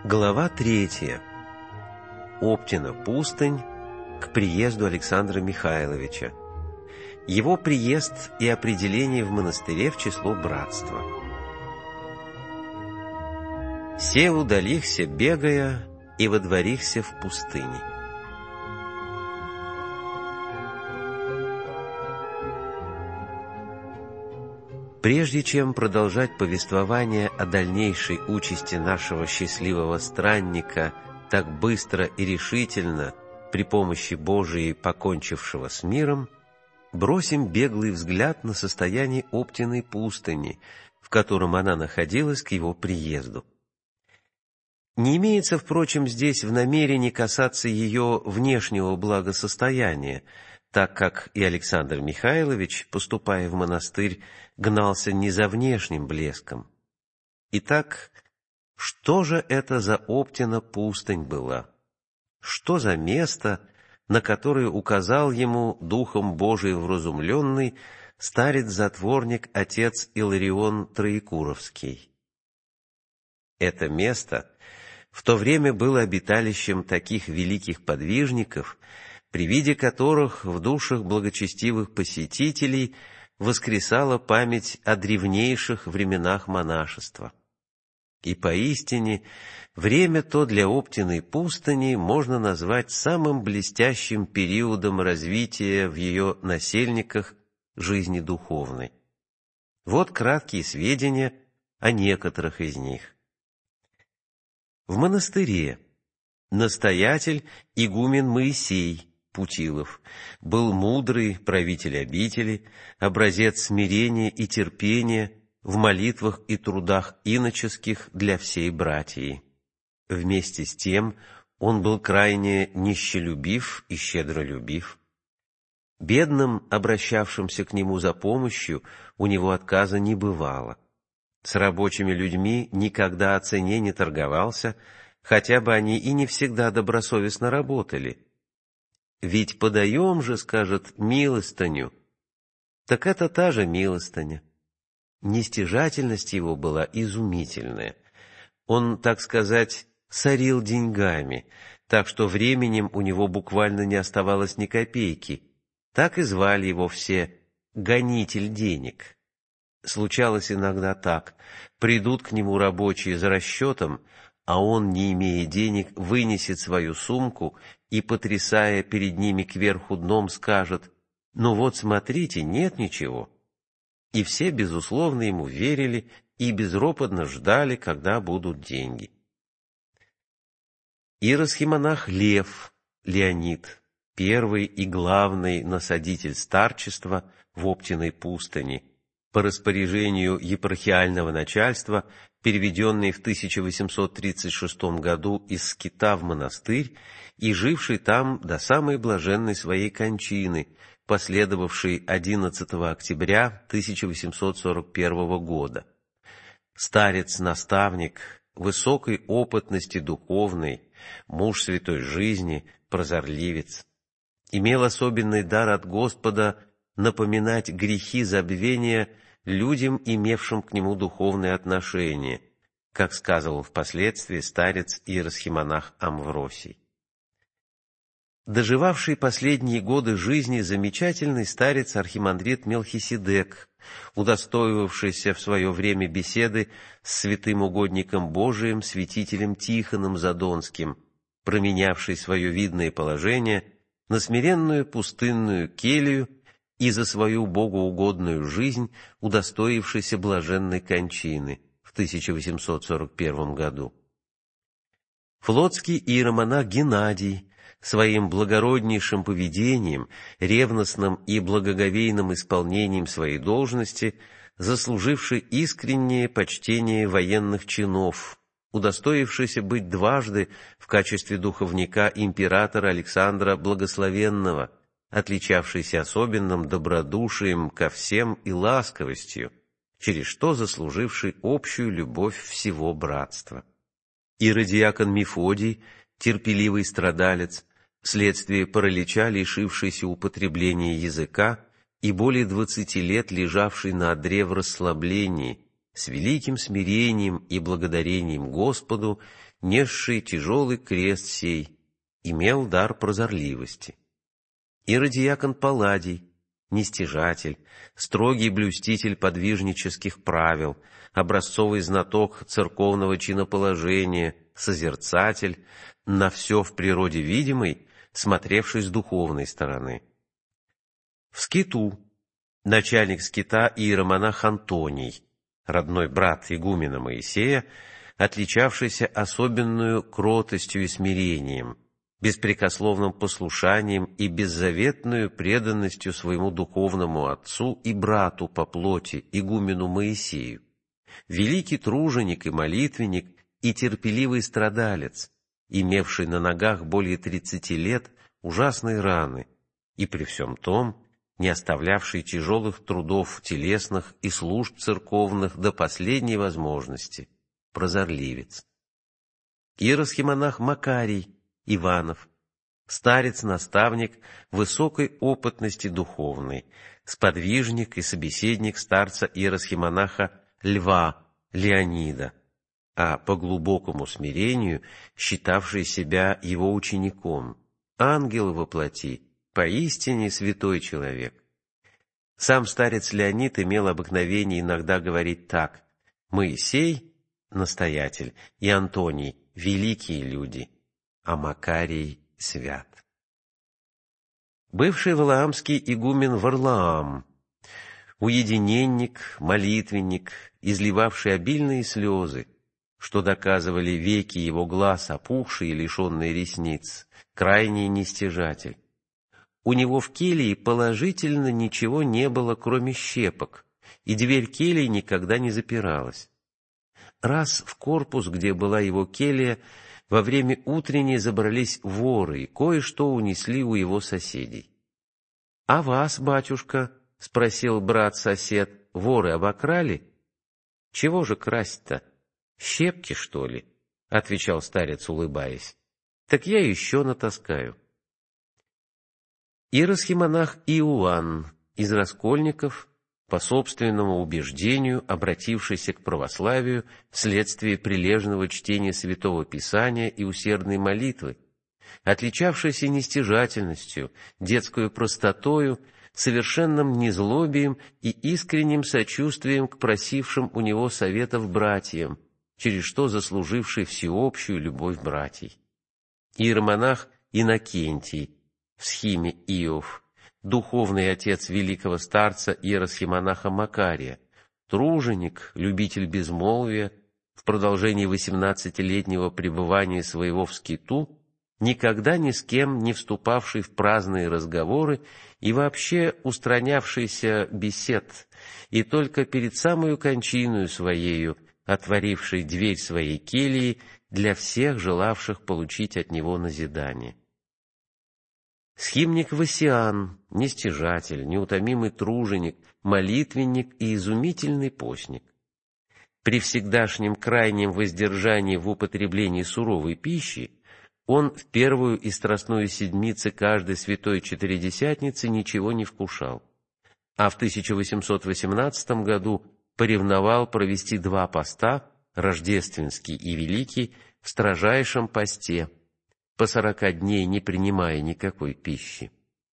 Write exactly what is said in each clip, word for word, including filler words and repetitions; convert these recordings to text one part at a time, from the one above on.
Глава третья. Оптина пустынь к приезду Александра Михайловича. Его приезд и определение в монастыре в число братства. «Се удалихся, бегая, и водворихся в пустыне». Прежде чем продолжать повествование о дальнейшей участи нашего счастливого странника, так быстро и решительно, при помощи Божией покончившего с миром, бросим беглый взгляд на состояние Оптиной пустыни, в котором она находилась к его приезду. Не имеется, впрочем, здесь в намерении касаться ее внешнего благосостояния, так как и Александр Михайлович, поступая в монастырь, гнался не за внешним блеском. Итак, что же это за Оптина пустынь была? Что за место, на которое указал ему Духом Божиим вразумленный старец-затворник отец Иларион Троекуровский? Это место в то время было обиталищем таких великих подвижников, при виде которых в душах благочестивых посетителей воскресала память о древнейших временах монашества. И поистине, время то для Оптиной пустыни можно назвать самым блестящим периодом развития в ее насельниках жизни духовной. Вот краткие сведения о некоторых из них. В монастыре настоятель игумен Моисей Путилов был мудрый правитель обители, образец смирения и терпения в молитвах и трудах иноческих для всей братии. Вместе с тем он был крайне нищелюбив и щедролюбив. Бедным, обращавшимся к нему за помощью, у него отказа не бывало. С рабочими людьми никогда о цене не торговался, хотя бы они и не всегда добросовестно работали. «Ведь подаем же, — скажет, — милостыню». Так это та же милостыня. Нестяжательность его была изумительная. Он, так сказать, сорил деньгами, так что временем у него буквально не оставалось ни копейки. Так и звали его все «гонитель денег». Случалось иногда так: придут к нему рабочие за расчетом, а он, не имея денег, вынесет свою сумку и, потрясая перед ними кверху дном, скажет: «Ну вот, смотрите, нет ничего». И все, безусловно, ему верили и безропотно ждали, когда будут деньги. Иеросхимонах Лев Леонид, первый и главный насадитель старчества в Оптиной пустыни, по распоряжению епархиального начальства, переведенный в тысяча восемьсот тридцать шестом году из Скита в монастырь и живший там до самой блаженной своей кончины, последовавшей одиннадцатого октября тысяча восемьсот сорок первого года. Старец-наставник, высокой опытности духовной, муж святой жизни, прозорливец, имел особенный дар от Господа напоминать грехи забвения людям, имевшим к нему духовные отношения, как сказывал впоследствии старец иеросхимонах Амвросий. Доживавший последние годы жизни замечательный старец архимандрит Мелхиседек, удостоивавшийся в свое время беседы с святым угодником Божиим, святителем Тихоном Задонским, променявший свое видное положение на смиренную пустынную келью и за свою богоугодную жизнь удостоившийся блаженной кончины в тысяча восемьсот сорок первом году. Флотский иеромонах Геннадий своим благороднейшим поведением, ревностным и благоговейным исполнением своей должности, заслуживший искреннее почтение военных чинов, удостоившийся быть дважды в качестве духовника императора Александра Благословенного, отличавшийся особенным добродушием ко всем и ласковостью, через что заслуживший общую любовь всего братства. Иродиакон Мефодий, терпеливый страдалец, вследствие паралича, лишившийся употребления языка и более двадцати лет лежавший на одре в расслаблении, с великим смирением и благодарением Господу, несший тяжелый крест сей, имел дар прозорливости. Иродиакон Палладий, нестяжатель, строгий блюститель подвижнических правил, образцовый знаток церковного чиноположения, созерцатель, на все в природе видимый, смотревший с духовной стороны. В скиту начальник скита иеромонах Антоний, родной брат игумена Моисея, отличавшийся особенную кротостью и смирением, беспрекословным послушанием и беззаветную преданностью своему духовному отцу и брату по плоти, игумену Моисею, великий труженик и молитвенник и терпеливый страдалец, имевший на ногах более тридцати лет ужасные раны, и при всем том не оставлявший тяжелых трудов телесных и служб церковных до последней возможности, прозорливец. Иеросхимонах Макарий Иванов, старец-наставник высокой опытности духовной, сподвижник и собеседник старца иеросхимонаха Льва Леонида, а по глубокому смирению считавший себя его учеником, ангел во плоти, поистине святой человек. Сам старец Леонид имел обыкновение иногда говорить так: «Моисей — настоятель, и Антоний — великие люди, а Макарий свят». Бывший валаамский игумен Варлаам, уединенник, молитвенник, изливавший обильные слезы, что доказывали веки его глаз, опухшие и лишенные ресниц, крайний нестяжатель. У него в келье положительно ничего не было, кроме щепок, и дверь кельи никогда не запиралась. Раз в корпус, где была его келья, во время утренней забрались воры и кое-что унесли у его соседей. — А вас, батюшка, — спросил брат-сосед, — воры обокрали? — Чего же красть-то? Щепки, что ли? — отвечал старец, улыбаясь. — Так я еще натаскаю. Иеросхимонах Иоанн из Раскольников, по собственному убеждению, обратившийся к православию вследствие прилежного чтения Святого Писания и усердной молитвы, отличавшийся нестяжательностью, детскую простотою, совершенным незлобием и искренним сочувствием к просившим у него советов братьям, через что заслуживший всеобщую любовь братьей. Иеромонах Иннокентий в схиме Иов, духовный отец великого старца иеросхимонаха Макария, труженик, любитель безмолвия, в продолжении восемнадцатилетнего пребывания своего в скиту, никогда ни с кем не вступавший в праздные разговоры и вообще устранявшийся бесед, и только перед самую кончиною своею отворивший дверь своей кельи для всех желавших получить от него назидание. Схимник Васиан, нестяжатель, неутомимый труженик, молитвенник и изумительный постник. При всегдашнем крайнем воздержании в употреблении суровой пищи он в первую и страстную седмицы каждой святой четыредесятницы ничего не вкушал, а в тысяча восемьсот восемнадцатом году поревновал провести два поста, рождественский и великий, в строжайшем посте, по сорока дней не принимая никакой пищи.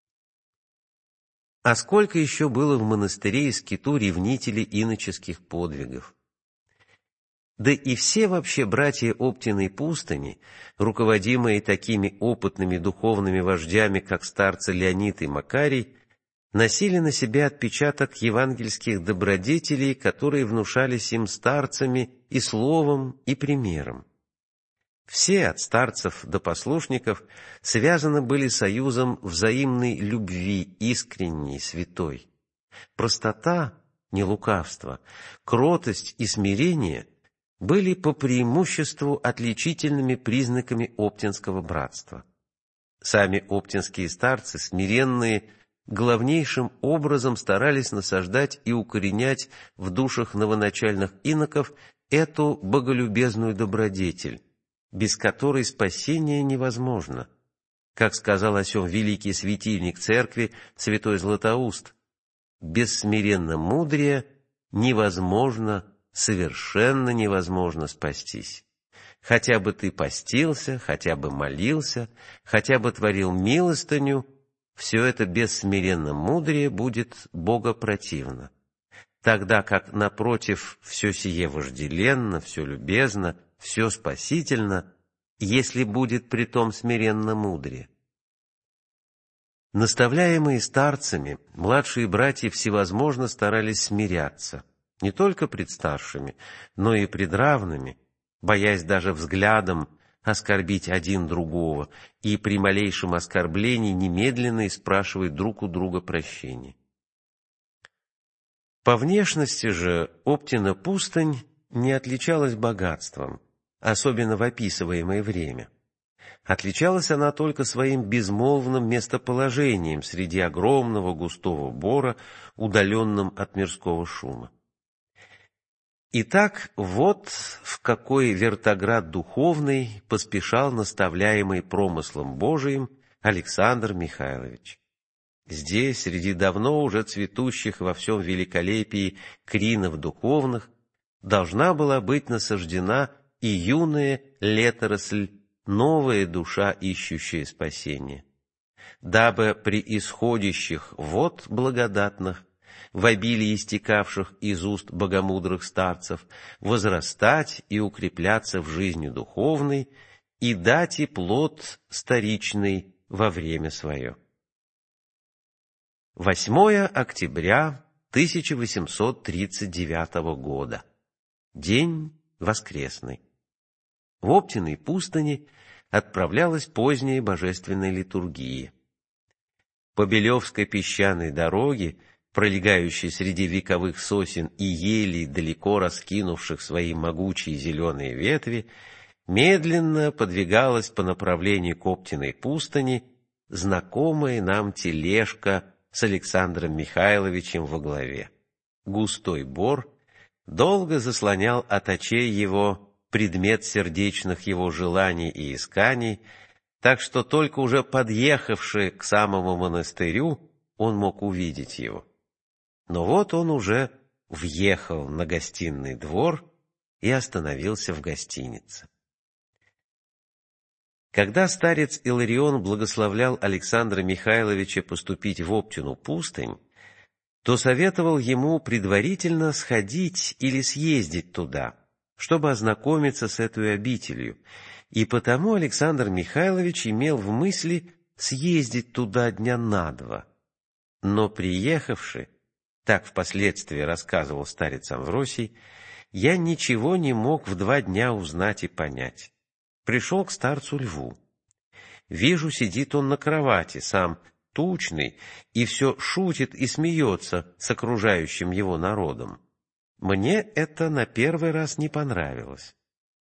А сколько еще было в монастыре и скиту ревнителей иноческих подвигов! Да и все вообще братья Оптиной пустыни, руководимые такими опытными духовными вождями, как старцы Леонид и Макарий, носили на себе отпечаток евангельских добродетелей, которые внушались им старцами и словом, и примером. Все, от старцев до послушников, связаны были союзом взаимной любви, искренней, святой. Простота, не лукавство, кротость и смирение были по преимуществу отличительными признаками оптинского братства. Сами оптинские старцы, смиренные, главнейшим образом старались насаждать и укоренять в душах новоначальных иноков эту боголюбезную добродетель, без которой спасение невозможно. Как сказал о сем великий светильник церкви святой Златоуст: «Без смиренно мудрия невозможно совершенно невозможно спастись. Хотя бы ты постился, хотя бы молился, хотя бы творил милостыню, все это без смиренно-мудрия будет богопротивно. Тогда как, напротив, все сие вожделенно, все любезно, все спасительно, если будет притом смиренно-мудрее. Наставляемые старцами, младшие братья всевозможно старались смиряться, не только пред старшими, но и пред равными, боясь даже взглядом оскорбить один другого, и при малейшем оскорблении немедленно спрашивать друг у друга прощения. По внешности же Оптина пустынь не отличалась богатством, особенно в описываемое время. Отличалась она только своим безмолвным местоположением среди огромного густого бора, удаленным от мирского шума. Итак, вот в какой вертоград духовный поспешал наставляемый промыслом Божиим Александр Михайлович. Здесь, среди давно уже цветущих во всем великолепии кринов духовных, должна была быть насаждена и юная леторосль, новая душа, ищущая спасения, дабы при исходящих вод благодатных, в обилии истекавших из уст богомудрых старцев, возрастать и укрепляться в жизни духовной и дать и плод старичный во время свое. восьмое октября тысяча восемьсот тридцать девятого года. День воскресный. В Оптиной пустыне отправлялась поздняя божественная литургия. По Белевской песчаной дороге, пролегающей среди вековых сосен и елей, далеко раскинувших свои могучие зеленые ветви, медленно подвигалась по направлению к Оптиной пустыни знакомая нам тележка с Александром Михайловичем во главе. Густой бор долго заслонял от очей его предмет сердечных его желаний и исканий, так что только уже подъехавший к самому монастырю он мог увидеть его. Но вот он уже въехал на гостиный двор и остановился в гостинице. Когда старец Иларион благословлял Александра Михайловича поступить в Оптину пустынь, то советовал ему предварительно сходить или съездить туда, чтобы ознакомиться с этой обителью, и потому Александр Михайлович имел в мысли съездить туда дня на два. Но приехавши, так впоследствии рассказывал старец Амвросий, я ничего не мог в два дня узнать и понять. Пришел к старцу Льву. Вижу, сидит он на кровати, сам тучный, и все шутит и смеется с окружающим его народом. Мне это на первый раз не понравилось.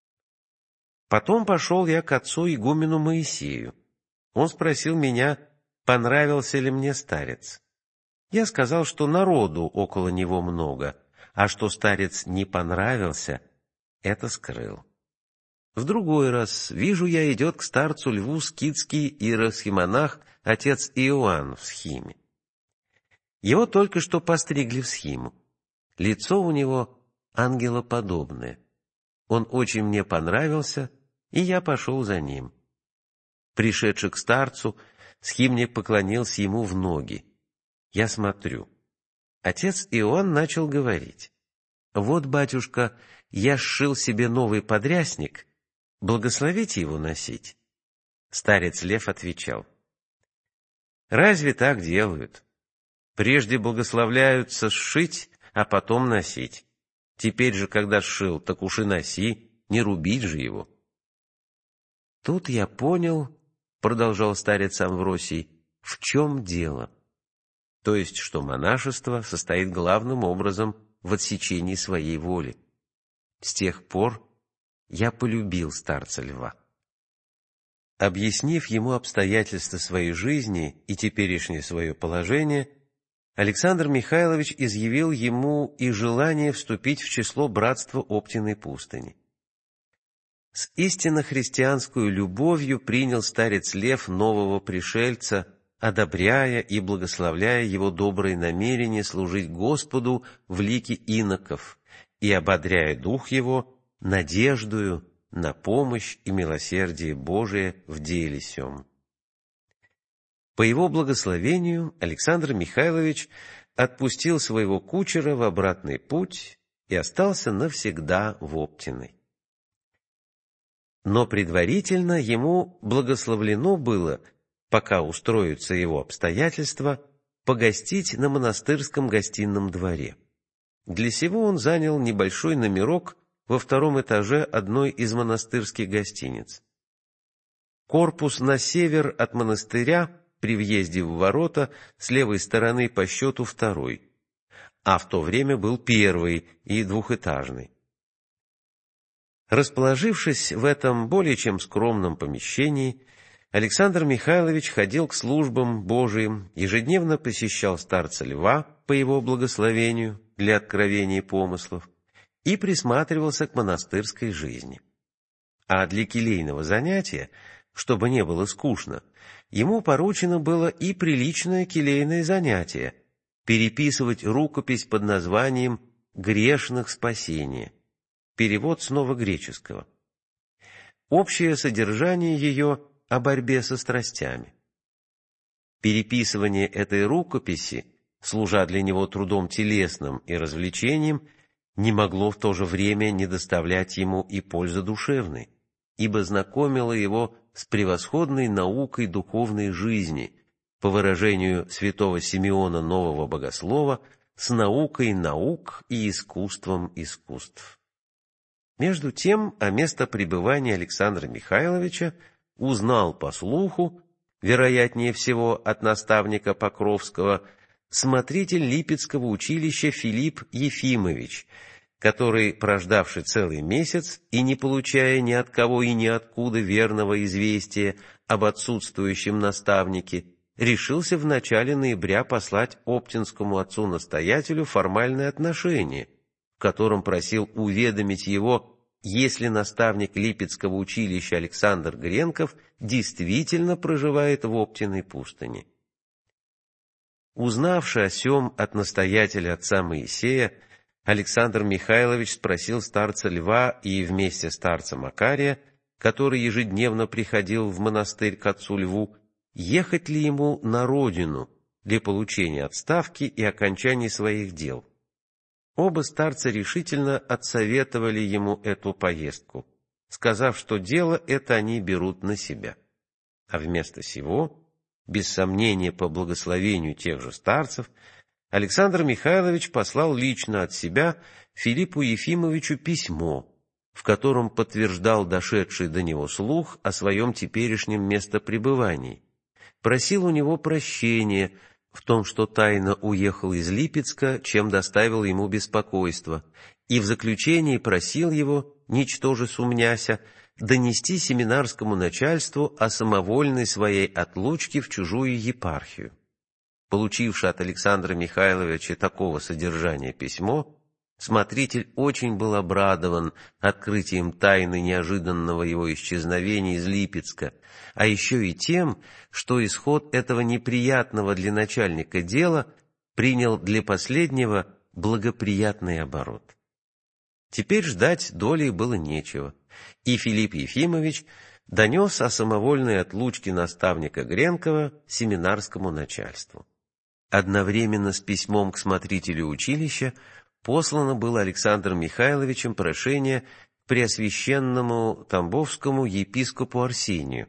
Потом пошел я к отцу игумену Моисею. Он спросил меня, понравился ли мне старец. Я сказал, что народу около него много, а что старец не понравился, это скрыл. В другой раз вижу я, идет к старцу Льву скитский иеросхимонах отец Иоанн в схиме. Его только что постригли в схиму. Лицо у него ангелоподобное. Он очень мне понравился, и я пошел за ним. Пришедший к старцу, схимник поклонился ему в ноги. Я смотрю. Отец Иоанн начал говорить: «Вот, батюшка, я сшил себе новый подрясник, благословите его носить». Старец Лев отвечал: «Разве так делают? Прежде благословляются сшить, а потом носить. Теперь же, когда сшил, так уж и носи, не рубить же его». Тут я понял, продолжал старец Амвросий, в чем дело. То есть, что монашество состоит главным образом в отсечении своей воли. С тех пор я полюбил старца Льва. Объяснив ему обстоятельства своей жизни и теперешнее свое положение, Александр Михайлович изъявил ему и желание вступить в число братства Оптиной пустыни. С истинно христианской любовью принял старец Лев нового пришельца, одобряя и благословляя его добрые намерения служить Господу в лике иноков и ободряя дух его надеждою на помощь и милосердие Божие в деле сем. По его благословению Александр Михайлович отпустил своего кучера в обратный путь и остался навсегда в Оптиной. Но предварительно ему благословлено было, пока устроятся его обстоятельства, погостить на монастырском гостином дворе. Для сего он занял небольшой номерок во втором этаже одной из монастырских гостиниц. Корпус на север от монастыря при въезде в ворота с левой стороны по счету второй, а в то время был первый и двухэтажный. Расположившись в этом более чем скромном помещении, Александр Михайлович ходил к службам Божиим, ежедневно посещал старца Льва по его благословению для откровения помыслов и присматривался к монастырской жизни. А для келейного занятия, чтобы не было скучно, ему поручено было и приличное келейное занятие — переписывать рукопись под названием «Грешных спасения», перевод с новогреческого. Общее содержание ее о борьбе со страстями. Переписывание этой рукописи, служа для него трудом телесным и развлечением, не могло в то же время не доставлять ему и пользы душевной, ибо знакомило его с превосходной наукой духовной жизни, по выражению святого Симеона Нового Богослова, с наукой наук и искусством искусств. Между тем, о местопребывании Александра Михайловича узнал по слуху, вероятнее всего от наставника Покровского, смотритель Липецкого училища Филипп Ефимович, который, прождавший целый месяц и не получая ни от кого и ни откуда верного известия об отсутствующем наставнике, решился в начале ноября послать оптинскому отцу-настоятелю формальное отношение, в котором просил уведомить его, если наставник Липецкого училища Александр Гренков действительно проживает в Оптиной пустыне. Узнавши о сем от настоятеля отца Моисея, Александр Михайлович спросил старца Льва и вместе старца Макария, который ежедневно приходил в монастырь к отцу Льву, ехать ли ему на родину для получения отставки и окончания своих дел. Оба старца решительно отсоветовали ему эту поездку, сказав, что дело это они берут на себя. А вместо сего, без сомнения по благословению тех же старцев, Александр Михайлович послал лично от себя Филиппу Ефимовичу письмо, в котором подтверждал дошедший до него слух о своем теперешнем местопребывании, просил у него прощения в том, что тайно уехал из Липецка, чем доставил ему беспокойство, и в заключении просил его, ничтоже сумняся, донести семинарскому начальству о самовольной своей отлучке в чужую епархию. Получивши от Александра Михайловича такого содержания письмо, смотритель очень был обрадован открытием тайны неожиданного его исчезновения из Липецка, а еще и тем, что исход этого неприятного для начальника дела принял для последнего благоприятный оборот. Теперь ждать доли было нечего, и Филипп Ефимович донес о самовольной отлучке наставника Гренкова семинарскому начальству. Одновременно с письмом к смотрителю училища послано было Александром Михайловичем прошение к преосвященному тамбовскому епископу Арсению.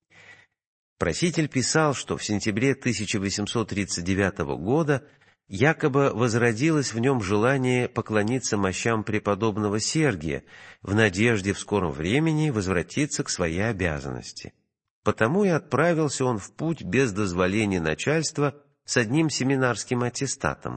Проситель писал, что в сентябре тысяча восемьсот тридцать девятого года якобы возродилось в нем желание поклониться мощам преподобного Сергия в надежде в скором времени возвратиться к своей обязанности. Потому и отправился он в путь без дозволения начальства с одним семинарским аттестатом.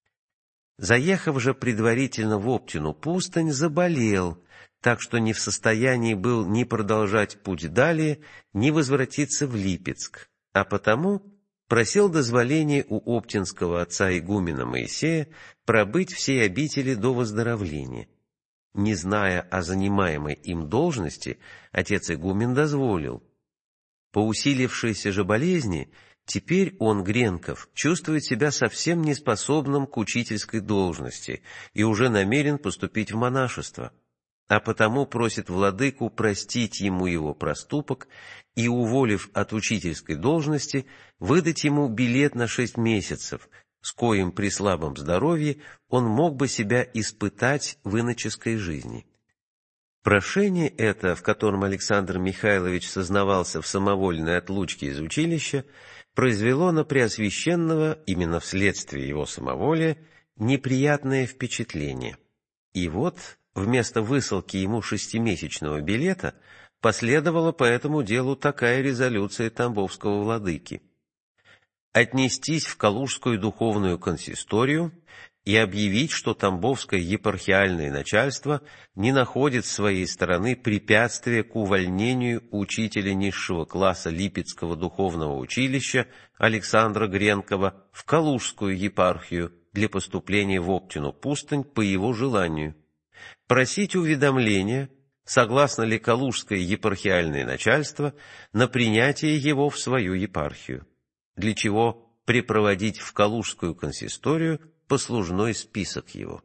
Заехав же предварительно в Оптину пустынь, заболел, так что не в состоянии был ни продолжать путь далее, ни возвратиться в Липецк, а потому просил дозволения у оптинского отца игумена Моисея пробыть всей обители до выздоровления. Не зная о занимаемой им должности, отец игумен дозволил. По усилившейся же болезни Теперь он, Гренков, чувствует себя совсем неспособным к учительской должности и уже намерен поступить в монашество, а потому просит владыку простить ему его проступок и, уволив от учительской должности, выдать ему билет на шесть месяцев, с коим при слабом здоровье он мог бы себя испытать в иноческой жизни. Прошение это, в котором Александр Михайлович сознавался в самовольной отлучке из училища, произвело на Преосвященного, именно вследствие его самоволия, неприятное впечатление. И вот, вместо высылки ему шестимесячного билета, последовала по этому делу такая резолюция тамбовского владыки: отнестись в Калужскую духовную консисторию и объявить, что тамбовское епархиальное начальство не находит с своей стороны препятствия к увольнению учителя низшего класса Липецкого духовного училища Александра Гренкова в Калужскую епархию для поступления в Оптину пустынь по его желанию, просить уведомления, согласно ли Калужское епархиальное начальство на принятие его в свою епархию, для чего припроводить в Калужскую консисторию послужной список его.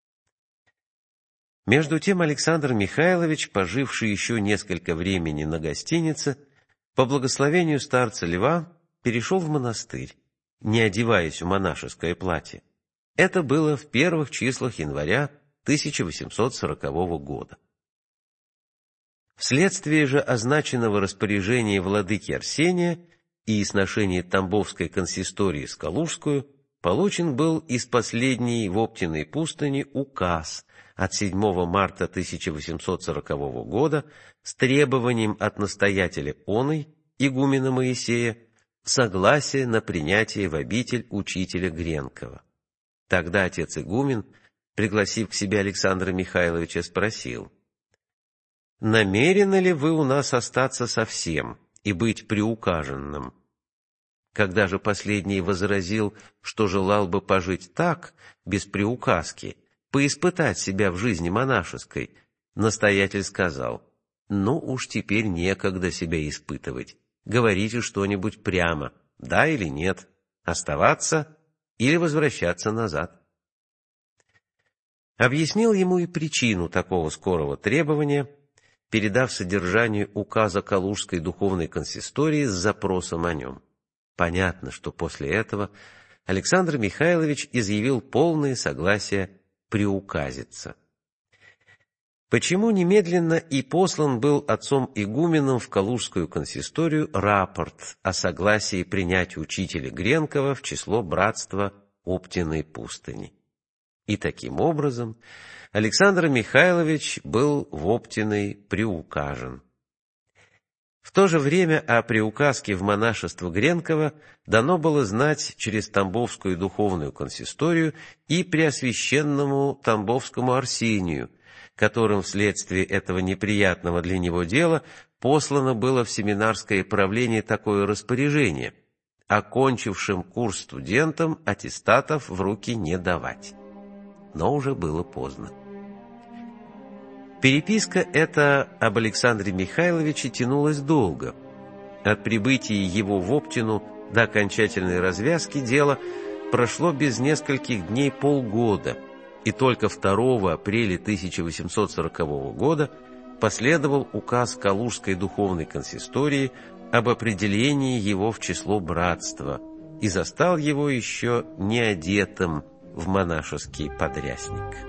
Между тем Александр Михайлович, поживший еще несколько времени на гостинице, по благословению старца Льва перешел в монастырь, не одеваясь в монашеское платье. Это было в первых числах января тысяча восемьсот сорокового года. Вследствие же означенного распоряжения владыки Арсения и сношения Тамбовской консистории с Калужскую, получен был из последней в Оптиной пустыне указ от седьмого марта тысяча восемьсот сорокового года с требованием от настоятеля оной, игумена Моисея, согласия на принятие в обитель учителя Гренкова. Тогда отец игумен, пригласив к себе Александра Михайловича, спросил: «Намерены ли вы у нас остаться совсем и быть приукаженным?» Когда же последний возразил, что желал бы пожить так, без приуказки, поиспытать себя в жизни монашеской, настоятель сказал: «Ну уж теперь некогда себя испытывать. Говорите что-нибудь прямо, да или нет, оставаться или возвращаться назад». Объяснил ему и причину такого скорого требования, передав содержание указа Калужской духовной консистории с запросом о нем. Понятно, что после этого Александр Михайлович изъявил полное согласие приуказиться. Почему немедленно и послан был отцом игуменом в Калужскую консисторию рапорт о согласии принять учителя Гренкова в число братства Оптиной пустыни. И таким образом Александр Михайлович был в Оптиной приукажен. В то же время о приуказке в монашество Гренкова дано было знать через Тамбовскую духовную консисторию и Преосвященному Тамбовскому Арсению, которым вследствие этого неприятного для него дела послано было в семинарское правление такое распоряжение: окончившим курс студентам аттестатов в руки не давать. Но уже было поздно. Переписка эта об Александре Михайловиче тянулась долго. От прибытия его в Оптину до окончательной развязки дела прошло без нескольких дней полгода, и только второго апреля тысяча восемьсот сорокового года последовал указ Калужской духовной консистории об определении его в число братства, и застал его еще не одетым в монашеский подрясник.